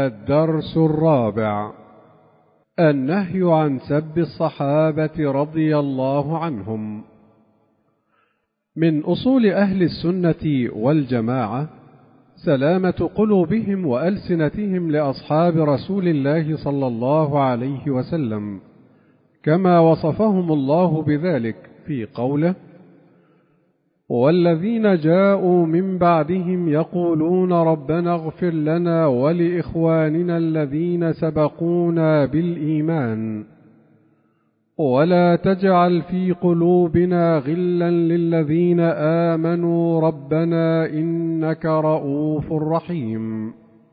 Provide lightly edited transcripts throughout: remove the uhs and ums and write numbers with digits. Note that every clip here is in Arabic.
الدرس الرابع: النهي عن سب الصحابة رضي الله عنهم. من أصول أهل السنة والجماعة سلامة قلوبهم وألسنتهم لأصحاب رسول الله صلى الله عليه وسلم، كما وصفهم الله بذلك في قوله: والذين جاءوا من بعدهم يقولون ربنا اغفر لنا ولإخواننا الذين سبقونا بالإيمان ولا تجعل في قلوبنا غلا للذين آمنوا ربنا إنك رؤوف رحيم.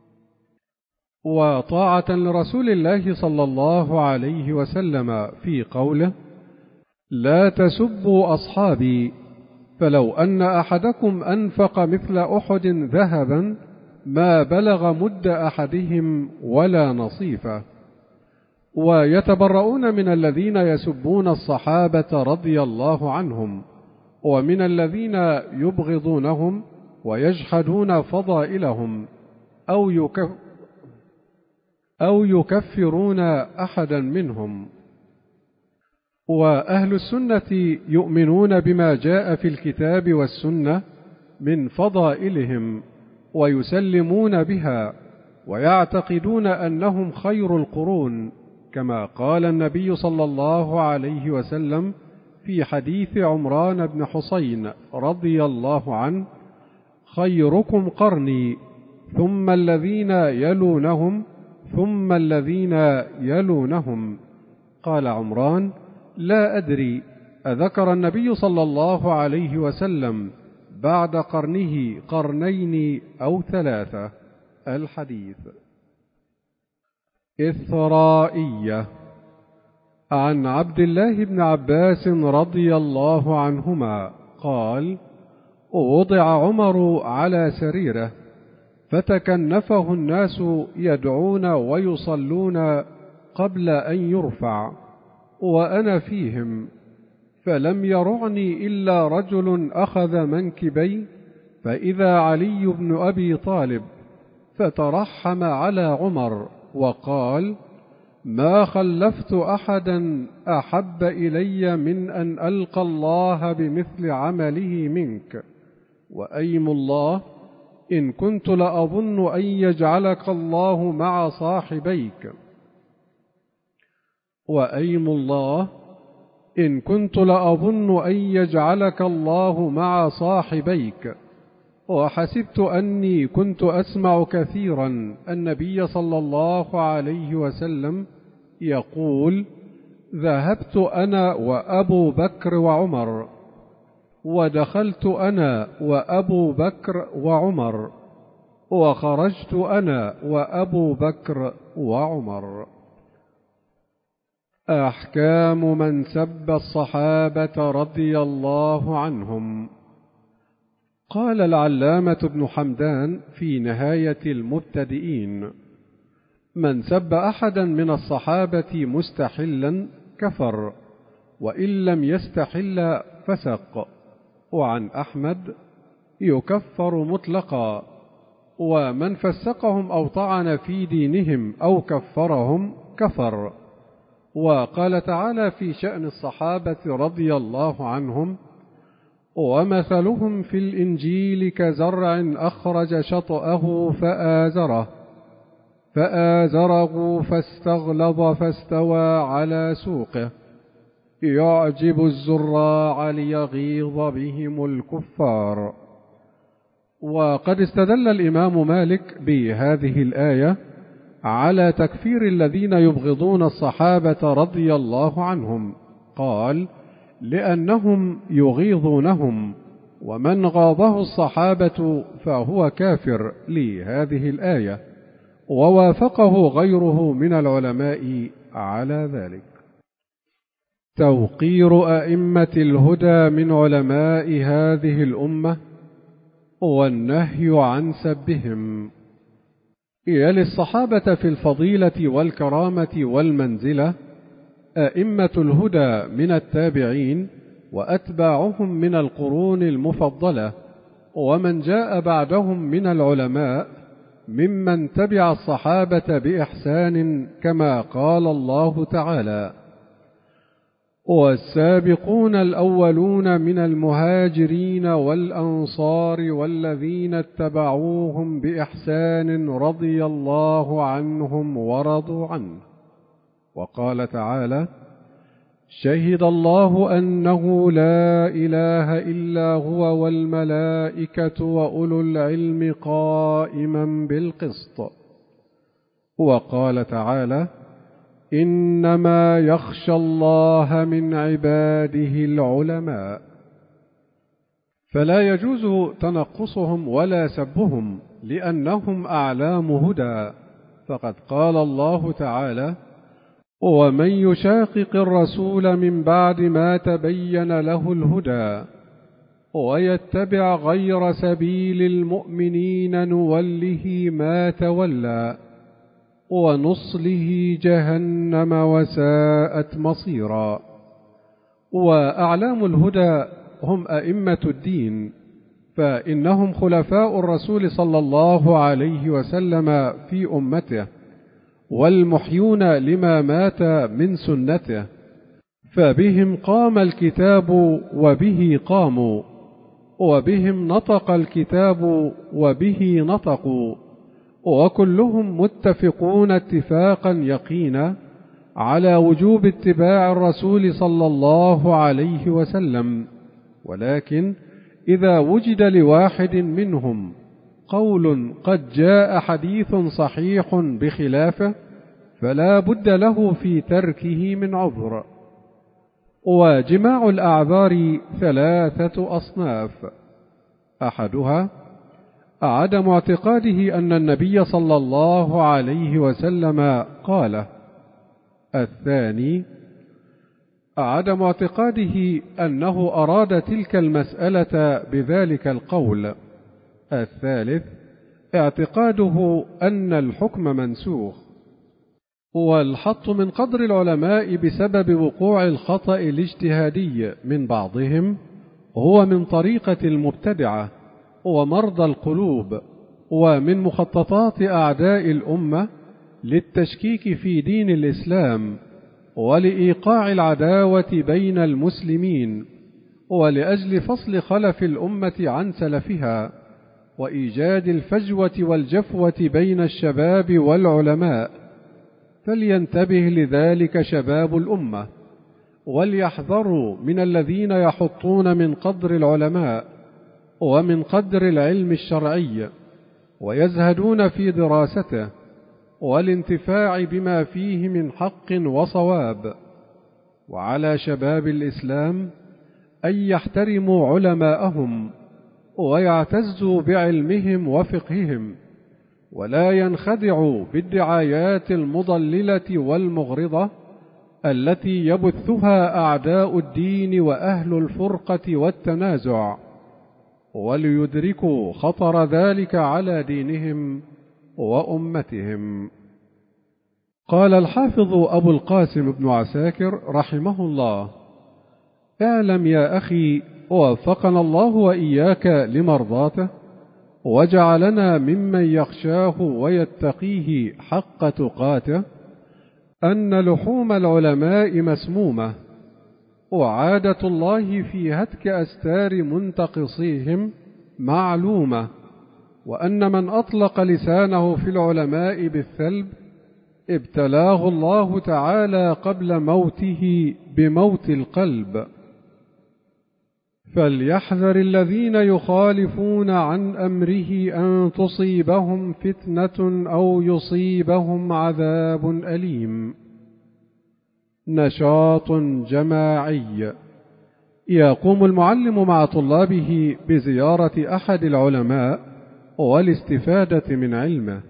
وطاعة لرسول الله صلى الله عليه وسلم في قوله: لا تسبوا أصحابي فلو أن أحدكم أنفق مثل أحد ذهبا ما بلغ مد أحدهم ولا نصيفه. ويتبرؤون من الذين يسبون الصحابة رضي الله عنهم ومن الذين يبغضونهم ويجحدون فضائلهم أو يكفرون أحدا منهم. وأهل السنة يؤمنون بما جاء في الكتاب والسنة من فضائلهم ويسلمون بها ويعتقدون أنهم خير القرون، كما قال النبي صلى الله عليه وسلم في حديث عمران بن حسين رضي الله عنه: خيركم قرني ثم الذين يلونهم ثم الذين يلونهم. قال عمران: لا أدري أذكر النبي صلى الله عليه وسلم بعد قرنه قرنين أو ثلاثة. الحديث. إثرائية. عن عبد الله بن عباس رضي الله عنهما قال: وضع عمر على سريره فتكنفه الناس يدعون ويصلون قبل أن يرفع وأنا فيهم، فلم يرعني إلا رجل أخذ منكبي فإذا علي بن أبي طالب، فترحم على عمر وقال: ما خلفت أحدا أحب إلي من أن ألقى الله بمثل عمله منك، وأيم الله إن كنت لأظن أن يجعلك الله مع صاحبيك، وأيم الله إن كنت لأظن أن يجعلك الله مع صاحبيك. وحسبت أني كنت أسمع كثيرا النبي صلى الله عليه وسلم يقول: ذهبت أنا وأبو بكر وعمر، ودخلت أنا وأبو بكر وعمر، وخرجت أنا وأبو بكر وعمر. أحكام من سب الصحابة رضي الله عنهم. قال العلامة ابن حمدان في نهاية المبتدئين: من سب أحدا من الصحابة مستحلا كفر، وإن لم يستحل فسق. وعن أحمد: يكفر مطلقا، ومن فسقهم أو طعن في دينهم أو كفرهم كفر. وقال تعالى في شأن الصحابة رضي الله عنهم: ومثلهم في الإنجيل كزرع أخرج شطأه فآزره فاستغلظ فاستوى على سوقه يعجب الزراع ليغيظ بهم الكفار. وقد استدل الإمام مالك بهذه الآية على تكفير الذين يبغضون الصحابة رضي الله عنهم، قال: لأنهم يغيظونهم، ومن غاضه الصحابة فهو كافر لهذه الآية، ووافقه غيره من العلماء على ذلك. توقير أئمة الهدى من علماء هذه الأمة والنهي عن سبهم. يلي الصحابة في الفضيلة والكرامة والمنزلة أئمة الهدى من التابعين وأتباعهم من القرون المفضلة، ومن جاء بعدهم من العلماء ممن تبع الصحابة بإحسان، كما قال الله تعالى: والسابقون الأولون من المهاجرين والأنصار والذين اتبعوهم بإحسان رضي الله عنهم ورضوا عنه. وقال تعالى: شهد الله أنه لا إله إلا هو والملائكة وأولو العلم قائما بالقسط. وقال تعالى: إنما يخشى الله من عباده العلماء. فلا يجوز تنقصهم ولا سبهم، لأنهم أعلام هدى، فقد قال الله تعالى: ومن يشاقق الرسول من بعد ما تبين له الهدى ويتبع غير سبيل المؤمنين نوله ما تولى ونصله جهنم وساءت مصيرا. وأعلام الهدى هم أئمة الدين، فإنهم خلفاء الرسول صلى الله عليه وسلم في أمته، والمحيون لما مات من سنته، فبهم قام الكتاب وبه قاموا، وبهم نطق الكتاب وبه نطقوا، وكلهم متفقون اتفاقا يقينا على وجوب اتباع الرسول صلى الله عليه وسلم. ولكن إذا وجد لواحد منهم قول قد جاء حديث صحيح بخلافه، فلا بد له في تركه من عذر. وجماع الأعذار 3 أصناف: أحدها عدم اعتقاده أن النبي صلى الله عليه وسلم قاله. الثاني عدم اعتقاده أنه أراد تلك المسألة بذلك القول. الثالث اعتقاده أن الحكم منسوخ. والحط من قدر العلماء بسبب وقوع الخطأ الاجتهادي من بعضهم هو من طريقة المبتدعة ومرضى القلوب، ومن مخططات أعداء الأمة للتشكيك في دين الإسلام ولإيقاع العداوة بين المسلمين، ولأجل فصل خلف الأمة عن سلفها، وإيجاد الفجوة والجفوة بين الشباب والعلماء. فلينتبه لذلك شباب الأمة، وليحذروا من الذين يحطون من قدر العلماء ومن قدر العلم الشرعي، ويزهدون في دراسته والانتفاع بما فيه من حق وصواب. وعلى شباب الإسلام أن يحترموا علماءهم ويعتزوا بعلمهم وفقههم، ولا ينخدعوا بالدعايات المضللة والمغرضة التي يبثها أعداء الدين وأهل الفرقة والتنازع، وليدركوا خطر ذلك على دينهم وأمتهم. قال الحافظ أبو القاسم بن عساكر رحمه الله: اعلم يا أخي، ووفقنا الله وإياك لمرضاته، وجعلنا ممن يخشاه ويتقيه حق تقاته، أن لحوم العلماء مسمومة، وعادة الله في هتك أستار منتقصيهم معلومة، وأن من أطلق لسانه في العلماء بالثلب ابتلاه الله تعالى قبل موته بموت القلب. فليحذر الذين يخالفون عن أمره أن تصيبهم فتنة أو يصيبهم عذاب أليم. نشاط جماعي: يقوم المعلم مع طلابه بزيارة أحد العلماء والاستفادة من علمه.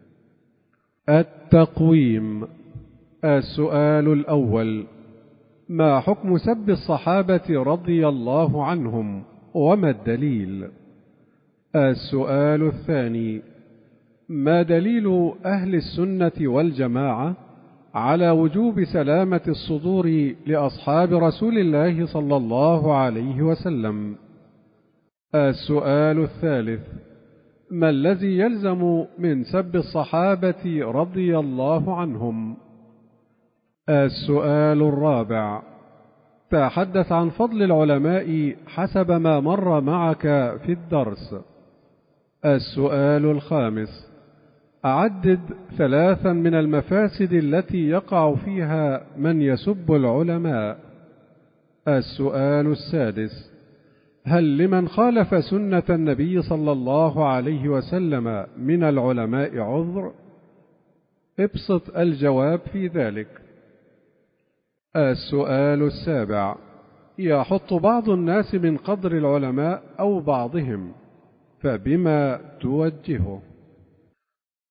التقويم. السؤال الأول: ما حكم سب الصحابة رضي الله عنهم، وما الدليل؟ السؤال الثاني: ما دليل أهل السنة والجماعة على وجوب سلامة الصدور لأصحاب رسول الله صلى الله عليه وسلم؟ السؤال الثالث: ما الذي يلزم من سب الصحابة رضي الله عنهم؟ السؤال الرابع: تحدث عن فضل العلماء حسب ما مر معك في الدرس. السؤال الخامس: أعدد 3 من المفاسد التي يقع فيها من يسب العلماء. السؤال السادس: هل لمن خالف سنة النبي صلى الله عليه وسلم من العلماء عذر؟ ابسط الجواب في ذلك. السؤال السابع: يحط بعض الناس من قدر العلماء أو بعضهم، فبما توجهه؟